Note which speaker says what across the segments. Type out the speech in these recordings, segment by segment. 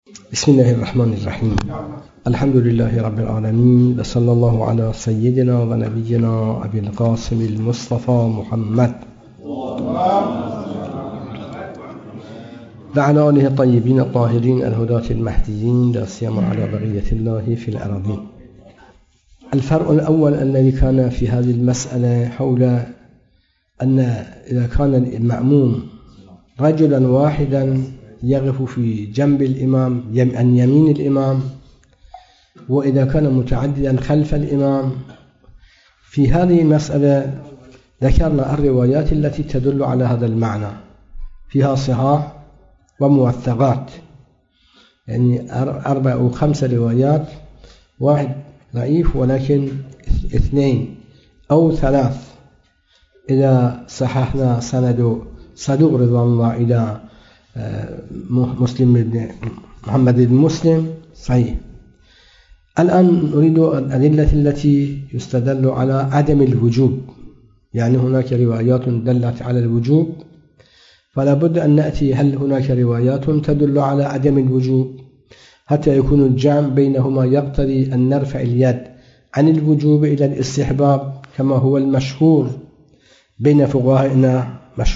Speaker 1: بسم الله الرحمن الرحيم. الحمد لله رب العالمين، وصلى الله على سيدنا ونبينا أبي القاسم المصطفى محمد وعلى آله الطيبين الطاهرين الهداة المهديين، لا سيما على بقية الله في الأراضين. الفرق الأول الذي كان في هذه المسألة حول أن إذا كان المأموم رجلا واحدا يقف في جنب الإمام عن يمين الإمام، وإذا كان متعددا خلف الإمام. في هذه المسألة ذكرنا الروايات التي تدل على هذا المعنى، فيها صحاح وموثقات، يعني 4 أو 5 روايات، واحد ضعيف ولكن 2 أو 3 إذا صححنا سند صدوق رضوان الله إلى مسلم بن محمد بن مسلم صحيح. الآن نريد الأدلة التي يستدل على عدم الوجوب، يعني هناك روايات دلت على الوجوب، فلا بد أن نأتي هل هناك روايات تدل على عدم الوجوب حتى يكون الجمع بينهما يقتضي أن نرفع اليد عن الوجوب إلى الاستحباب كما هو المشهور بين فقهائنا،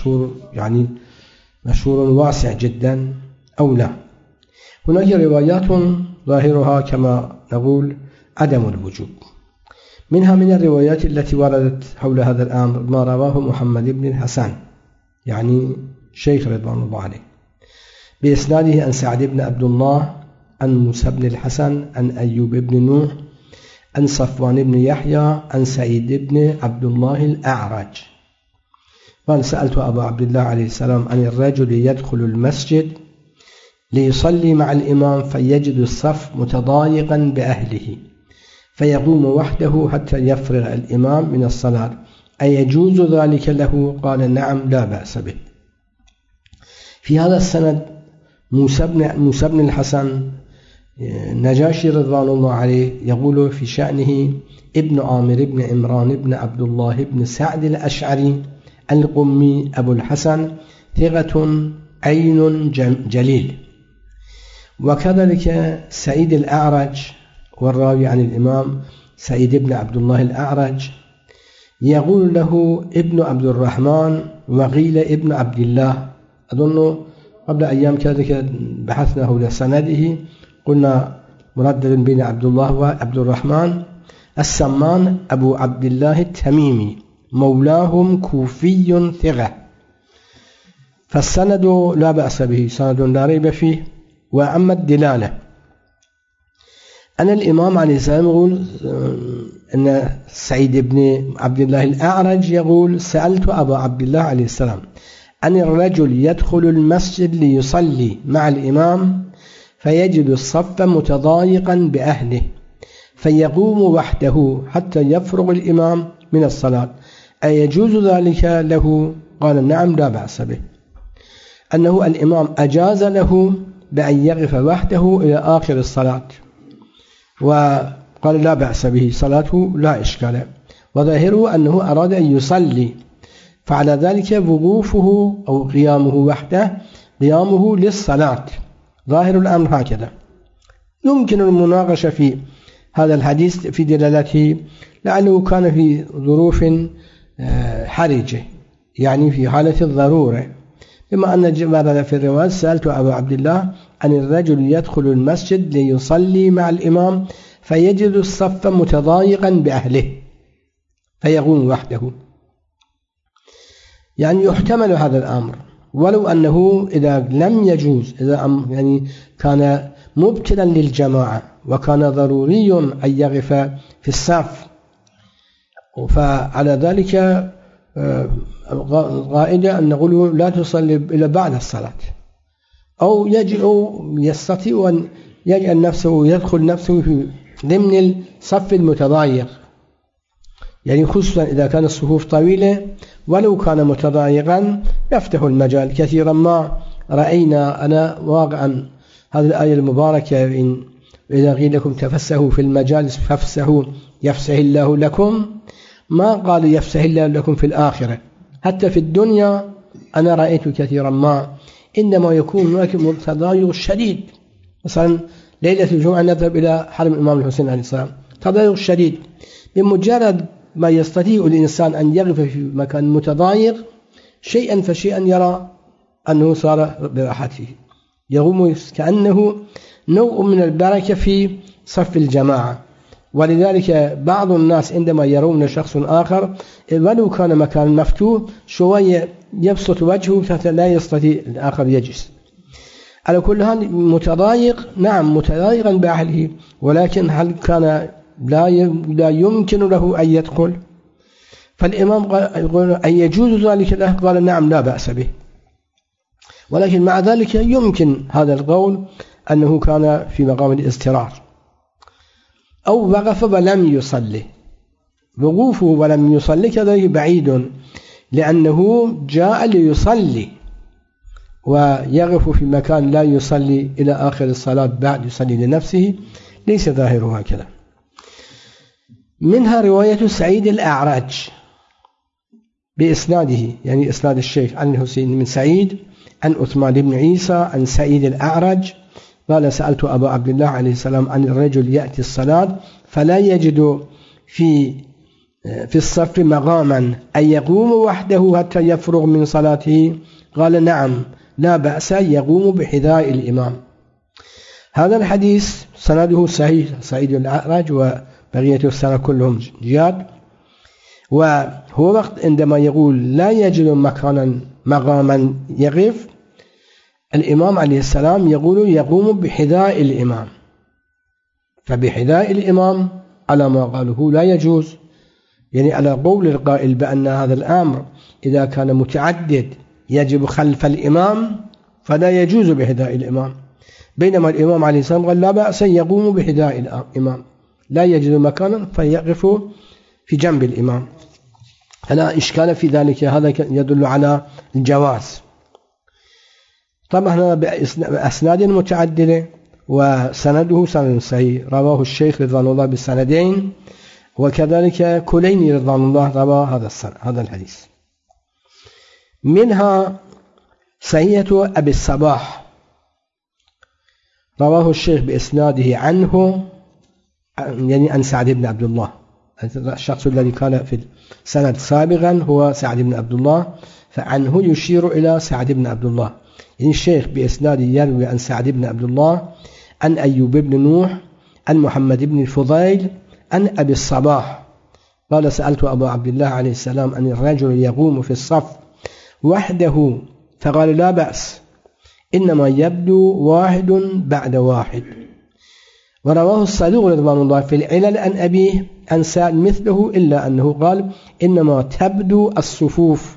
Speaker 1: مشهور واسع جدا، أو لا. هناك روايات ظاهرها كما نقول عدم الوجوب. منها من الروايات التي وردت حول هذا الأمر ما رواه محمد بن الحسن، يعني شيخ رضوان الله عليه، بإسناده عن سعد بن عبد الله عن موسى بن الحسن عن أيوب بن نوح عن صفوان بن يحيى عن سعيد بن عبد الله الأعرج قال: سألت أبا عبد الله عليه السلام عن الرجل يدخل المسجد ليصلي مع الإمام فيجد الصف متضايقا بأهله فيقوم وحده حتى يفرغ الإمام من الصلاة، أيجوز ذلك له؟ قال: نعم، لا بأس به. في هذا السند موسى بن الحسن نجاشي رضوان الله عليه يقول في شأنه: ابن عامر بن عمران بن عبد الله بن سعد الأشعري القمي أبو الحسن، ثقة عين جليل. وكذلك سعيد الأعرج والراوي عن الإمام سعيد بن عبد الله الأعرج يقول له ابن عبد الرحمن وقيل ابن عبد الله. أظن قبل أيام كذلك بحثنا حول سنده، قلنا مردد بين عبد الله وعبد الرحمن. السمان أبو عبد الله التميمي مولاهم كوفي ثقة، فالسند لا بأس به، سند لا ريب فيه. وأما الدلالة أن الإمام عليه السلام يقول أن سعيد بن عبد الله الأعرج يقول: سألت أبا عبد الله عليه السلام أن الرجل يدخل المسجد ليصلي مع الإمام فيجد الصف متضايقا بأهله فيقوم وحده حتى يفرغ الإمام من الصلاة، أيجوز ذلك له؟ قال: نعم، لا بأس به. أنه الإمام أجاز له بأن يقف وحده إلى آخر الصلاة، وقال لا بأس به، صلاته لا إشكال. وظاهره أنه أراد أن يصلي، فعلى ذلك وقوفه أو قيامه وحده قيامه للصلاة. ظاهر الأمر هكذا. يمكن المناقشة في هذا الحديث في دلالته، لأنه كان في ظروف حرجة، يعني في حالة الضرورة، بما أن ورد في الرواية: سألت أبا عبد الله أن الرجل يدخل المسجد ليصلي مع الإمام فيجد الصف متضايقا بأهله فيقوم وحده. يعني يحتمل هذا الأمر، ولو أنه إذا لم يجوز، إذا يعني كان مبتلا للجماعة وكان ضروري أن يقف في الصف، فعلى ذلك قائدة أن نقول لا تصلي إلى بعد الصلاة، أو يستطيع أن يجعل نفسه يدخل نفسه في ضمن الصف المتضايق، يعني خصوصا إذا كان الصفوف طويلة، ولو كان متضايقا يفتح المجال. كثيرا ما رأينا أنا واقعا هذه الآية المباركة: إذا قيل لكم تفسحوا في المجالس فافسحوا يفسح الله لكم، ما قالوا يفسح الله لكم في الآخرة. حتى في الدنيا أنا رأيت كثيرا ما إنما يكون هناك تضايق شديد مثلا ليلة الجمعة نذهب إلى حرم الإمام الحسين عليه السلام، تضايق شديد، بمجرد ما يستطيع الإنسان أن يقف في مكان متضايق شيئا فشيئا يرى أنه صار براحته، يقوم كأنه نوع من البركة في صف الجماعة. ولذلك بعض الناس عندما يرون شخص آخر ولو كان مكان مفتوح شوية يبسط وجهه حتى لا يستطيع الآخر يجلس. على كل حال متضايق، نعم متضايقا بأهله، ولكن هل كان لا يمكن له أن يدخل؟ فالإمام قال أن يجوز ذلك له؟ قال نعم لا بأس به، ولكن مع ذلك يمكن هذا القول أنه كان في مقام الاضطرار، أو وقف ولم يصلي. وقوفه ولم يصلي كذلك بعيد، لأنه جاء ليصلي ويقف في مكان لا يصلي إلى آخر الصلاة بعد يصلي لنفسه، ليس ظاهره هكذا. منها رواية سعيد الأعرج بإسناده، يعني إسناد الشيخ عن الحسين من سعيد عن عثمان بن عيسى عن سعيد الأعرج قال سألت أبا عبد الله عليه السلام عن الرجل يأتي الصلاة فلا يجد في الصف مقاما أن يقوم وحده حتى يفرغ من صلاته؟ قال نعم لا بأس يقوم بحذاء الإمام. هذا الحديث سنده صحيح، سعيد الأعرج وبقية السنة كلهم جياد. وهو وقت عندما يقول لا يجد مقاما يقف، الإمام عليه السلام يقول يقوم بحذاء الإمام، فبحذاء الإمام على ما قاله لا يجوز، يعني على قول القائل بأن هذا الأمر إذا كان متعدد يجب خلف الإمام فلا يجوز بحذاء الإمام، بينما الإمام عليه السلام قال لا بأس يقوم بحذاء الإمام، لا يجد مكانا فيقف في جنب الإمام، فلا إشكال في ذلك، هذا يدل على الجواز. طبعا بأسناد متعددة وسنده سند صحيح، رواه الشيخ رضوان الله بالسندين، وكذلك كليني رضوان الله روى هذا الحديث. منها صحيحة أبي الصباح رواه الشيخ بإسناده عنه، يعني عن سعد بن عبد الله، الشخص الذي كان في السند سابقا هو سعد بن عبد الله، فعنه يشير إلى سعد بن عبد الله، يعني الشيخ بإسناده يروي عن سعد بن عبد الله عن أيوب بن نوح عن محمد بن الفضيل عن أبي الصباح قال سألت أبا عبد الله عليه السلام عن الرجل يقوم في الصف وحده فقال لا بأس إنما يبدو واحد بعد واحد. ورواه الصدوق رضوان الله في العلل عن أبيه عن سعد مثله، إلا أنه قال إنما تبدو الصفوف.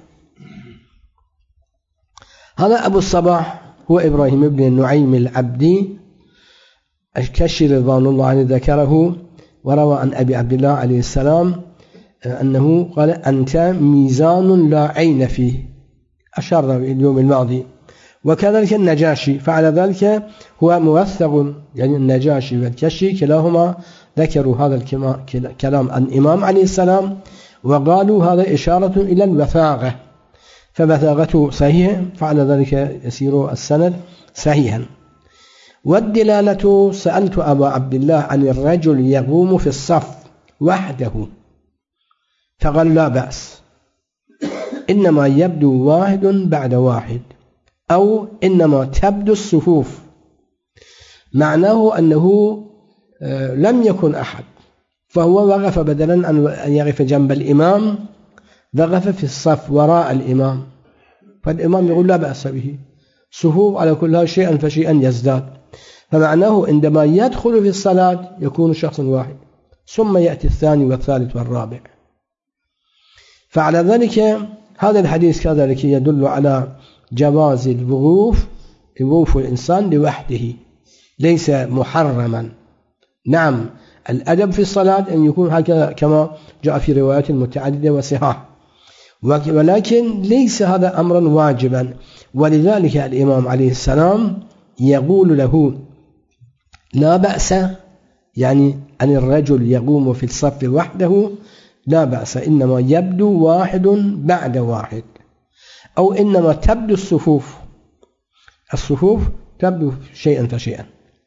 Speaker 1: هذا أبو الصباح هو إبراهيم بن النعيم العبدي الكشي رضوان الله عنه ذكره، وروى عن أبي عبد الله عليه السلام أنه قال أنت ميزان لا عين فيه، أشار اليوم الماضي. وكذلك النجاشي فعل ذلك، هو موثق، يعني النجاشي والكشي كلاهما ذكروا هذا الكلام عن الإمام عليه السلام، وقالوا هذا إشارة إلى الوثاقة، فوثاقته صحيحة، فعل ذلك يسير السند صحيحا. والدلالة سألت أبا عبد الله عن الرجل يقوم في الصف وحده فقال لا بأس إنما يبدو واحد بعد واحد، أو إنما تبدو الصفوف، معناه أنه لم يكن أحد، فهو وقف بدلا أن يقف جنب الإمام، وقف في الصف وراء الإمام، فالإمام يقول لا بأس به، صفوف على كلها شيئا فشيئا يزداد، فمعناه عندما يدخل في الصلاة يكون شخص واحد، ثم يأتي الثاني والثالث والرابع. فعلى ذلك هذا الحديث كذلك يدل على جواز وقوف الإنسان لوحده، ليس محرما. نعم الأدب في الصلاة أن يكون هكذا كما جاء في روايات متعددة وصحاح، ولكن ليس هذا أمرا واجبا. ولذلك الإمام عليه السلام يقول له لا بأس، يعني أن الرجل يقوم في الصف وحده لا بأس، إنما يبدو واحد بعد واحد، أو إنما تبدو الصفوف تبدو شيئا فشيئا.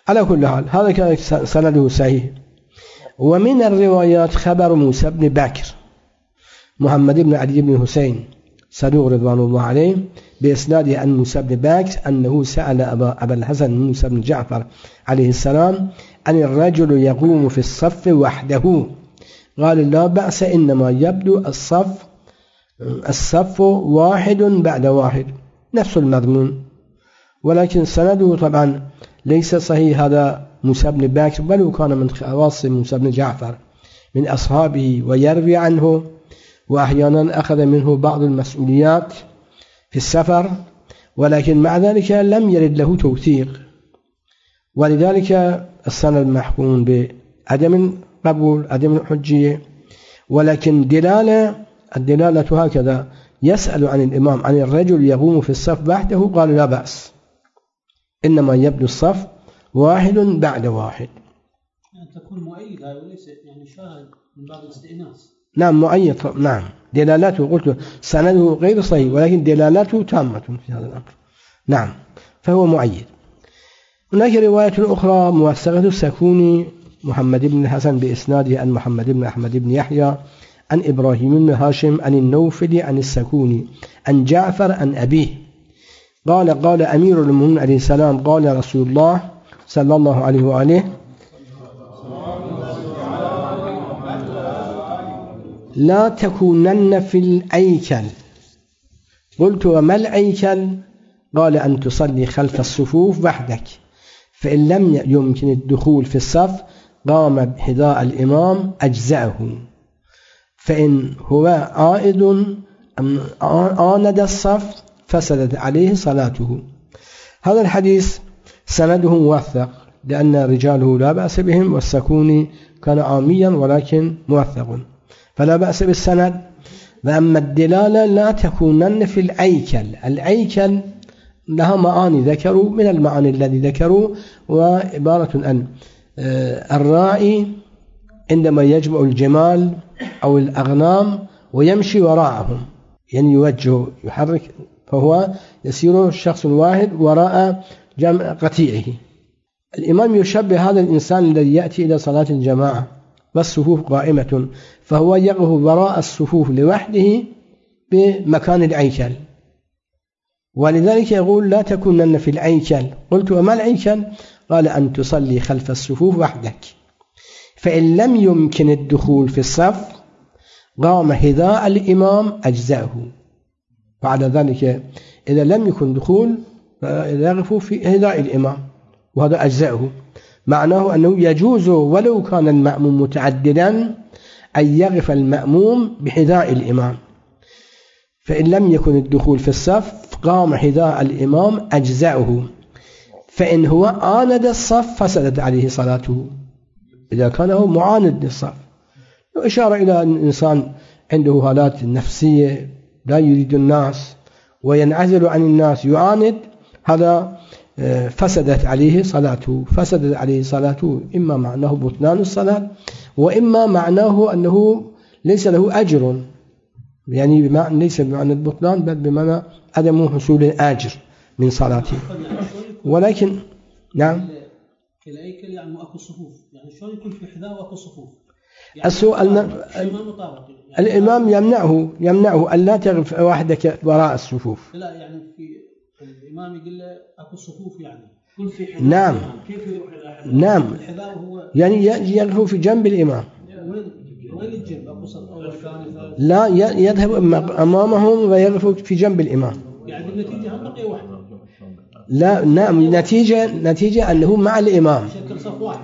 Speaker 1: على كل حال هذا كان سنده صحيح. ومن الروايات خبر موسى بن بكر محمد بن علي بن حسين صدوق رضوان الله عليه بإسناده عن موسى بن بكر أنه سأل أبا الحسن موسى بن جعفر عليه السلام عن الرجل يقوم في الصف وحده، قال لا بأس، إنما يبدو الصف واحد بعد واحد، نفس المضمون، ولكن سنده طبعا ليس صحيح. هذا موسى بن بكر بل كان من خواص موسى بن جعفر من أصحابه ويروي عنه، وأحيانا أخذ منه بعض المسؤوليات في السفر، ولكن مع ذلك لم يرد له توثيق، ولذلك السند محكوم بعدم قبول، عدم الحجية. ولكن الدلالة هكذا، يسأل عن الإمام عن الرجل يقوم في الصف وحده، قال لا بأس، إنما يبدو الصف واحد بعد واحد.
Speaker 2: يعني تكون مؤيدة وليس يعني شاهد من باب الاستئناس.
Speaker 1: نعم مؤيد، نعم دلالته قلت سنده غير صحيح، ولكن دلالته تامة في هذا الأمر. نعم فهو مؤيد. هناك رواية أخرى موثقة السكوني محمد بن الحسن بإسناده عن محمد بن أحمد بن يحيى عن إبراهيم بن هاشم عن النوفلي عن السكوني عن جعفر عن أبيه قال أمير المؤمنين عليه السلام قال رسول الله صلى الله عليه وآله لا تكونن في الأيكل. قلت وما الأيكل؟ قال أن تصلي خلف الصفوف وحدك، فإن لم يمكن الدخول في الصف قام بحذاء الإمام أجزأه، فإن هو عائد آند الصف فسدت عليه صلاته. هذا الحديث سنده موثق لأن رجاله لا بأس بهم، والسكوني كان عاميا ولكن موثق فلا بأس بالسند. وأما الدلالة لا تكونن في الأيكل، الأيكل لها معاني ذكروا، من المعاني الذي ذكروا وعبارة عن الراعي عندما يجمع الجمال أو الأغنام ويمشي وراءهم، يعني يوجه يحرك، فهو يسير شخص واحد وراء جمع قطيعه. الإمام يشبه هذا الإنسان الذي يأتي إلى صلاة الجماعة والصفوف قائمة، فهو يقف وراء الصفوف لوحده بمكان الأيكل، ولذلك يقول لا تكونن في الأيكل. قلت وما الأيكل؟ قال أن تصلي خلف الصفوف وحدك، فإن لم يمكن الدخول في الصف قام حذاء الإمام أجزأه. بعد ذلك إذا لم يكن دخول يقف في حذاء الإمام وهذا أجزأه، معناه أنه يجوز ولو كان المأموم متعددا أن يقف المأموم بحذاء الإمام، فإن لم يكن الدخول في الصف قام حذاء الإمام أجزأه، فإن هو آند الصف فسدت عليه صلاته إذا كان هو معاند للصف. إشارة إلى أن الإنسان عنده حالات نفسية لا يريد الناس وينعزل عن الناس يعاند، هذا فسدت عليه صلاته، إما معناه بطلان الصلاة وإما معناه أنه ليس له أجر، يعني ليس بمعنى البطلان بل بمعنى عدم حصول الأجر من صلاته. ولكن نعم
Speaker 2: كالأيكل يعني أكو صفوف، يعني شلون يكون في حذاء وأكو صفوف؟ يعني
Speaker 1: السؤال الإمام يمنعه أن لا تقف وحدك وراء الصفوف.
Speaker 2: لا يعني في الإمام يقول له أكو صفوف، يعني كل في حذاء.
Speaker 1: نعم
Speaker 2: كيف يروح إلى
Speaker 1: نعم
Speaker 2: الحذاء هو
Speaker 1: يعني يقف في جنب الإمام.
Speaker 2: وين الجنب؟ أكو صف أول ثاني؟
Speaker 1: لا يذهب أمامهم ويقف في جنب الإمام.
Speaker 2: يعني النتيجة هم بقي واحدة.
Speaker 1: لا نعم نتيجة أنه مع الإمام.
Speaker 2: شكل صف واحد.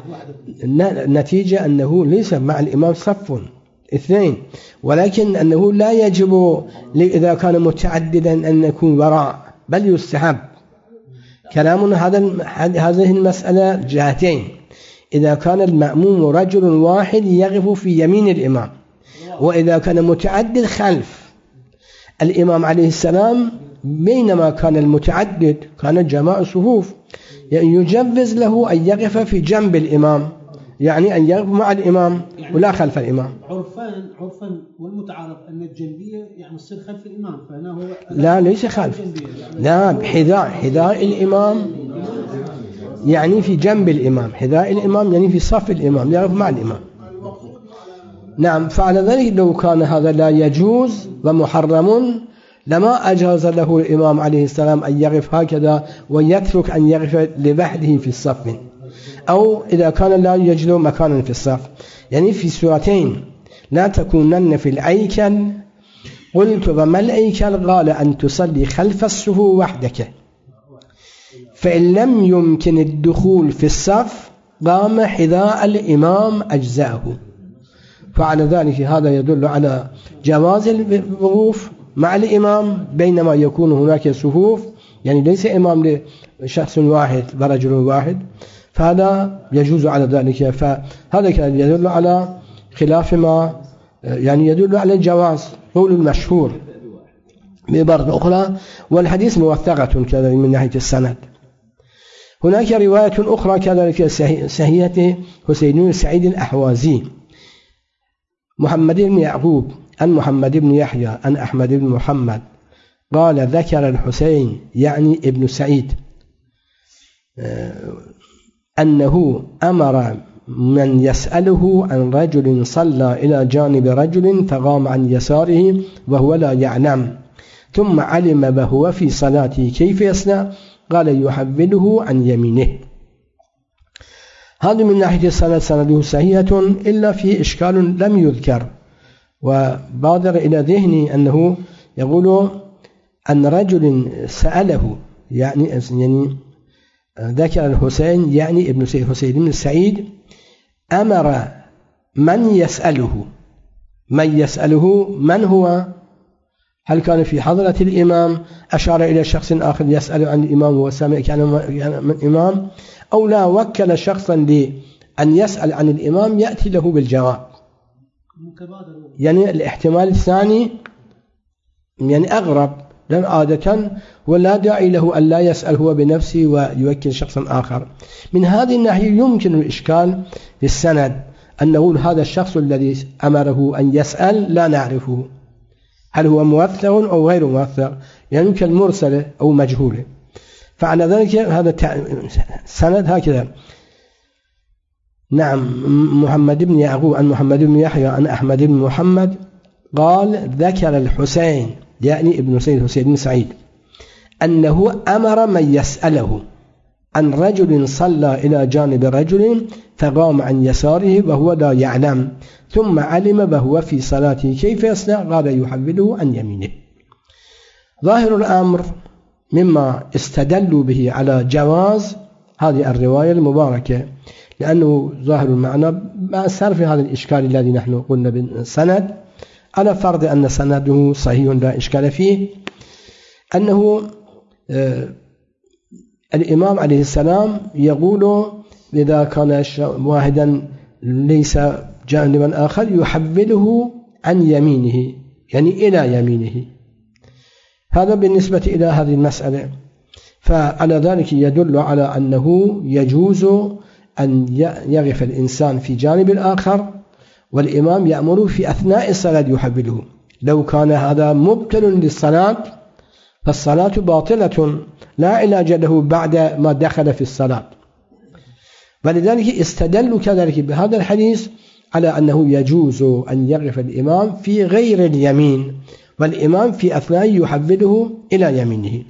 Speaker 1: نتيجة أنه ليس مع الإمام صف اثنين، ولكن أنه لا يجب إذا كان متعددا أن يكون وراء، بل يستحب. كلامنا هذه المسألة جهتين، إذا كان المأموم رجل واحد يقف في يمين الإمام، وإذا كان متعدد خلف الإمام عليه السلام، بينما كان المتعدد كان جماع صفوف، يعني يجوز له أن يقف في جنب الإمام، يعني أن يقف مع الإمام ولا خلف الإمام.
Speaker 2: عرفا والمتعارف أن الجنبية يعني تصير خلف الإمام، فهنا هو
Speaker 1: لا ليس خلف، لا بحذاء الإمام، يعني في جنب الإمام، حذاء الإمام يعني في صف الإمام، يقف مع الإمام. نعم، فعلى ذلك لو كان هذا لا يجوز ومحرم لما أجاز له الإمام عليه السلام أن يقف هكذا ويترك أن يقف لوحده في الصف، أو إذا كان لا يجد مكانا في الصف. يعني في سورتين: لا تكونن في الأيكل، قلت وما الأيكل؟ قال أن تصلي خلف الصف وحدك، فإن لم يمكن الدخول في الصف قام حذاء الإمام أجزاءه. فعلى ذلك هذا يدل على جواز الوقوف مع الإمام بينما يكون هناك صفوف، يعني ليس إمام لشخص واحد ورجل واحد، فهذا يجوز على ذلك. فهذا كان يدل على خلاف ما، يعني يدل على الجواز، قول المشهور بعبارة أخرى. والحديث موثقة كذلك من ناحية السند. هناك رواية أخرى كذلك صحيحة حسين بن سعيد الأحوازي: محمد بن يعقوب عن محمد بن يحيى عن أحمد بن محمد قال ذكر الحسين يعني ابن سعيد أنه أمر من يسأله عن رجل صلى إلى جانب رجل فقام عن يساره وهو لا يعلم، ثم علم وهو في صلاته كيف يصنع؟ قال يحوله عن يمينه. هذا من ناحية السند سنده صحيحة، إلا فيه إشكال لم يذكر، وبادر إلى ذهني أنه يقول أن رجل سأله، يعني ذكر الحسين يعني ابن حسين بن سعيد أمر من يسأله. من يسأله من هو؟ هل كان في حضرة الإمام أشار إلى شخص آخر يسأل عن الإمام وسمع كان من الإمام، أو لا وكل شخصا لأن يسأل عن الإمام يأتي له بالجواب؟ يعني الاحتمال الثاني يعني أغرب، لأن عادة ولا داعي له أن لا يسأل هو بنفسه ويوكل شخصا آخر. من هذه الناحية يمكن الإشكال في السند أن نقول هذا الشخص الذي أمره أن يسأل لا نعرفه، هل هو موثق أو غير موثق، يعني كالمرسل أو مجهول. فعلى ذلك هذا سند هكذا. نعم، محمد بن يعقوب عن محمد بن يحيى عن أحمد بن محمد قال ذكر الحسين يعني ابن سيد حسين بن سعيد أنه أمر من يسأله عن رجل صلى إلى جانب رجل فقام عن يساره وهو لا يعلم، ثم علم وهو في صلاته كيف يصنع؟ قال يحوله عن يمينه. ظاهر الأمر مما استدلوا به على جواز هذه الرواية المباركة، لأنه ظاهر المعنى مع صرف هذا الإشكال الذي نحن قلنا بالسند، على فرض أن سنده صحيح لا إشكال فيه، أنه الإمام عليه السلام يقول إذا كان واحدا ليس جانبا آخر يحوله عن يمينه، يعني إلى يمينه. هذا بالنسبة إلى هذه المسألة. فعلى ذلك يدل على أنه يجوز أن يقف الإنسان في جانب الآخر والإمام يأمره في أثناء الصلاة يحوله. لو كان هذا مبطل للصلاة فالصلاة باطلة لا علاج له بعد ما دخل في الصلاة. ولذلك استدلوا كذلك بهذا الحديث على أنه يجوز أن يقف الإمام في غير اليمين والإمام في أثناء يحوله إلى يمينه.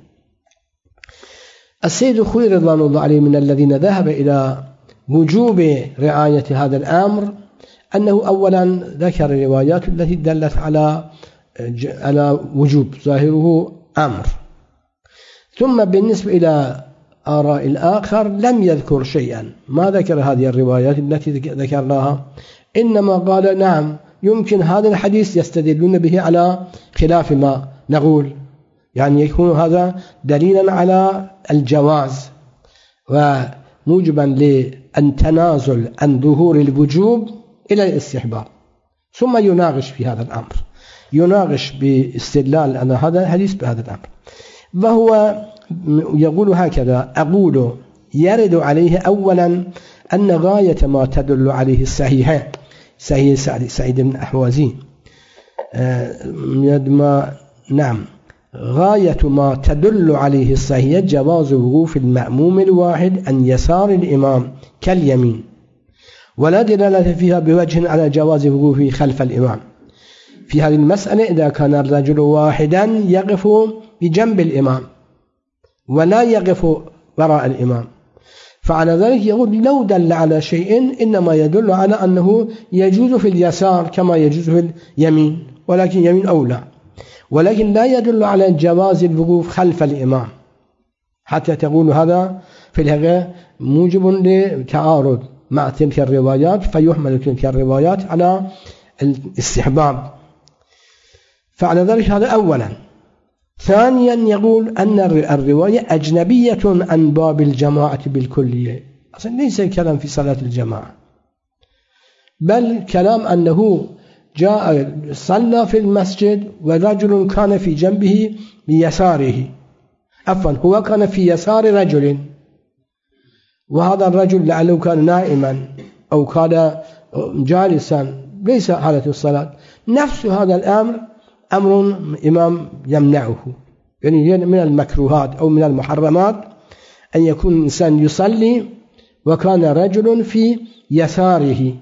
Speaker 1: السيد الخوئي رضوان الله عليه من الذين ذهب إلى وجوب رعاية هذا الأمر، أنه أولا ذكر الروايات التي دلت على وجوب ظاهره أمر، ثم بالنسبة إلى آراء الآخر لم يذكر شيئا، ما ذكر هذه الروايات التي ذكرناها، إنما قال نعم يمكن هذا الحديث يستدلون به على خلاف ما نقول، يعني يكون هذا دليلا على الجواز وموجبا للتنازل عن ظهور الوجوب إلى الاستحباب، ثم يناقش في هذا الأمر، يناقش باستدلال أن هذا الحديث بهذا الأمر. وهو يقول هكذا: أقول يرد عليه أولا أن غاية ما تدل عليه الصحيحة صحيح سعيد بن أحوازي نعم غاية ما تدل عليه الصحيح جواز وقوف المأموم الواحد عن يسار الإمام كاليمين، ولا دلالة فيها بوجه على جواز وقوفه خلف الإمام. في هذه المسألة إذا كان الرجل واحدا يقف بجنب الإمام ولا يقف وراء الإمام، فعلى ذلك يقول لو دل على شيء إنما يدل على أنه يجوز في اليسار كما يجوز في اليمين، ولكن يمين أولى، ولكن لا يدل على جواز الوقوف خلف الإمام، حتى تقول هذا في الحقيقة موجب لتعارض مع تلك الروايات، فيحمل تلك الروايات على الاستحباب. فعلى ذلك هذا أولا. ثانيا يقول أن الرواية أجنبية عن باب الجماعة بالكلية، أصلا ليس الكلام في صلاة الجماعة، بل كلام أنه جاء صلى في المسجد ورجل كان في جنبه بيساره، عفوا هو كان في يسار رجل، وهذا الرجل لعله كان نائما أو كان جالسا ليس حالة الصلاة، نفس هذا الأمر أمر إمام يمنعه، يعني من المكروهات أو من المحرمات أن يكون الإنسان يصلي وكان رجل في يساره،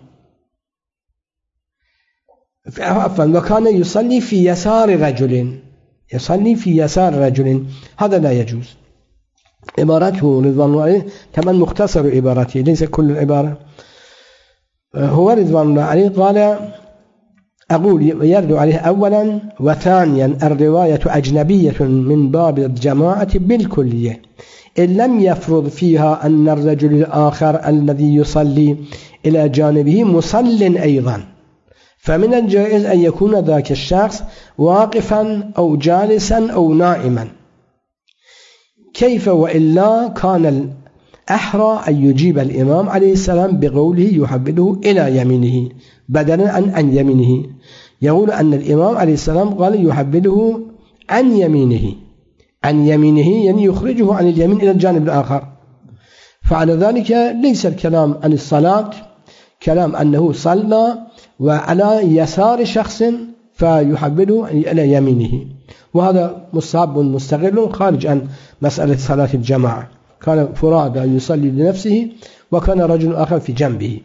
Speaker 1: عفوا وكان يصلي في يسار رجل، يصلي في يسار رجل، هذا لا يجوز. عبارته رضوان الله عليه كمان مختصر عبارته ليس كل العبارة. هو رضوان الله عليه قال أقول يرد عليه أولا، وثانيا الرواية أجنبية من باب الجماعة بالكلية إن لم يفرض فيها أن الرجل الآخر الذي يصلي إلى جانبه مصل أيضا، فمن الجائز أن يكون ذاك الشخص واقفا أو جالسا أو نائما، كيف وإلا كان الأحرى أن يجيب الإمام عليه السلام بقوله يحبده إلى يمينه بدلا عن يمينه. يقول أن الإمام عليه السلام قال يحبده عن يمينه، عن يمينه يعني يخرجه عن اليمين إلى الجانب الآخر. فعلى ذلك ليس الكلام عن الصلاة، كلام أنه صلى وعلى يسار شخص فيحبده إلى يمينه، وهذا مصاب مستقل خارج عن مسألة صلاة الجماعة. كان فرادى يصلي لنفسه وكان رجل آخر في جنبه.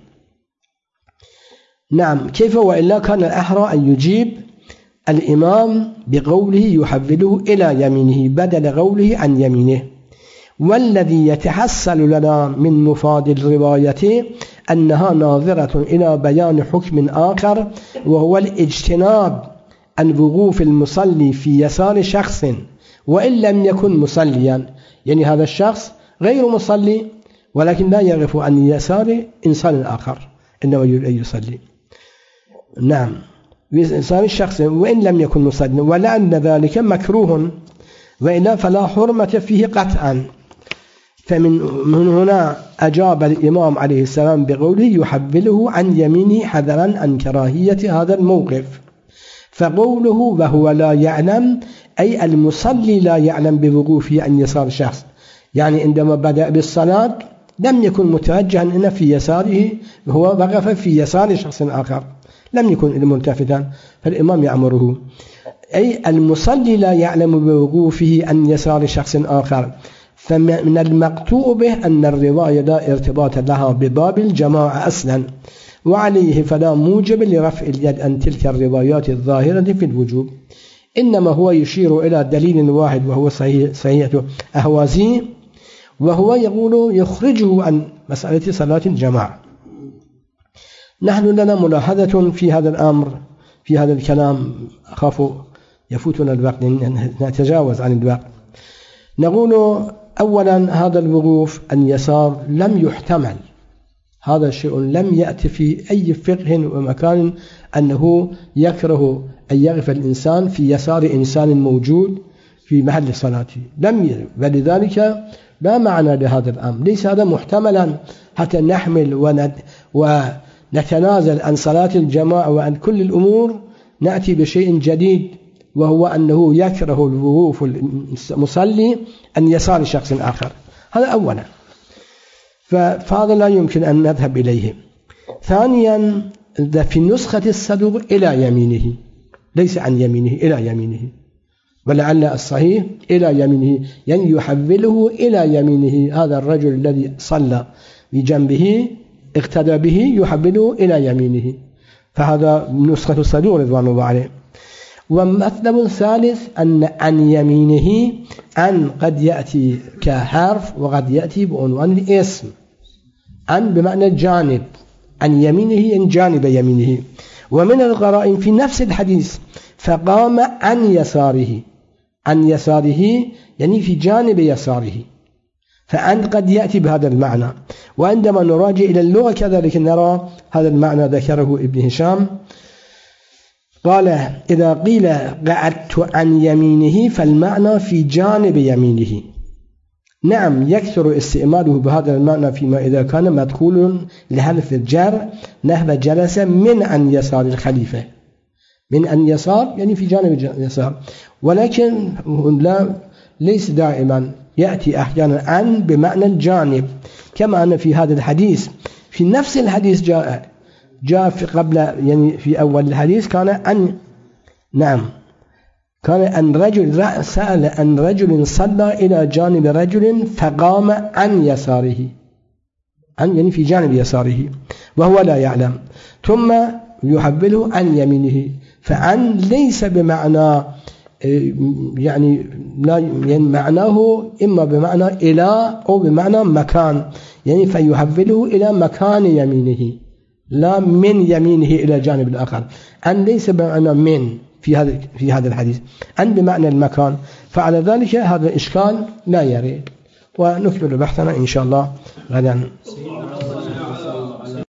Speaker 1: نعم، كيف وإلا كان الأحرى أن يجيب الإمام بقوله يحبده إلى يمينه بدل قوله عن يمينه. والذي يتحصل لنا من مفاد الرواية أنها ناظرة إلى بيان حكم آخر، وهو الاجتناب عن وقوف المصلي في يسار شخص وإن لم يكن مصليا، يعني هذا الشخص غير مصلي ولكن لا يقف عن يسار إنسان آخر إنما يريد أن يصلي. نعم، يسار الشخص وإن لم يكن مصليا، ولأن ذلك مكروه وإلا فلا حرمة فيه قطعا. فمن هنا أجاب الإمام عليه السلام بقوله يحبله عن يمينه حذرا عن كراهية هذا الموقف. فقوله وهو لا يعلم أي المصلي لا يعلم بوقوفه عن يسار شخص، يعني عندما بدأ بالصلاة لم يكن متوجها إن في يساره، وهو وقف في يسار شخص آخر لم يكن ملتفتا، فالإمام يأمره. أي المصلي لا يعلم بوقوفه عن يسار شخص آخر. فمن المقطوع به أن الرواية لا ارتباط لها بباب الجماعة أصلا، وعليه فلا موجب لرفع اليد عن تلك الروايات الظاهرة في الوجوب، إنما هو يشير إلى دليل واحد وهو صحيح أهوازي، وهو يقول يخرجه عن مسألة صلاة الجماعة. نحن لنا ملاحظة في هذا الأمر، في هذا الكلام، أخاف يفوتنا الوقت نتجاوز عن الوقت. نقول أولا هذا الوقوف عن يسار لم يحتمل، هذا شيء لم يأتي في أي فقه ومكان أنه يكره أن يقف الإنسان في يسار إنسان موجود في محل صلاته، ولذلك لا معنى لهذا الأمر، ليس هذا محتملا حتى نحمل ونتنازل عن صلاة الجماعة وعن كل الأمور، نأتي بشيء جديد وهو أنه يكره الوقوف المصلي أن يسار شخص آخر. هذا أولا، فهذا لا يمكن أن نذهب إليه. ثانيا في نسخة الصدوق إلى يمينه، ليس عن يمينه إلى يمينه، ولعل الصحيح إلى يمينه، يعني يحوله إلى يمينه. هذا الرجل الذي صلى بجنبه اقتدى به يحوله إلى يمينه، فهذا نسخة الصدوق رضوان الله عليه. ومطلب ثالث أن عن يمينه عن قد يأتي كحرف وقد يأتي بعنوان الاسم. عن بمعنى جانب، عن يمينه عن جانب يمينه. ومن القرائن في نفس الحديث فقام عن يساره، عن يساره يعني في جانب يساره، فعن قد يأتي بهذا المعنى. وعندما نراجع إلى اللغة كذلك نرى هذا المعنى ذكره ابن هشام، قال إذا قيل قعدت عن يمينه فالمعنى في جانب يمينه. نعم يكثر استعماله بهذا المعنى فيما إذا كان مدخول لحرف الجر نحو جلس من عن يسار الخليفة، من عن يسار يعني في جانب يسار، ولكن ليس دائما، يأتي أحيانا عن بمعنى الجانب، كما أن في هذا الحديث في نفس الحديث جاء في قبل، يعني في أول الحديث كان عن، نعم كان أن رجل سأل أن رجل صلى إلى جانب رجل فقام عن يساره، عن يعني في جانب يساره وهو لا يعلم، ثم يحوله عن يمينه. فعن ليس بمعنى يعني لا، يعني معناه إما بمعنى إلى أو بمعنى مكان، يعني فيحوله إلى مكان يمينه لا من يمينه إلى جانب الآخر. عن ليس بمعنى من في هذا الحديث، عن بمعنى المكان. فعلى ذلك هذا الإشكال لا يرد، ونكمل بحثنا إن شاء الله غدا.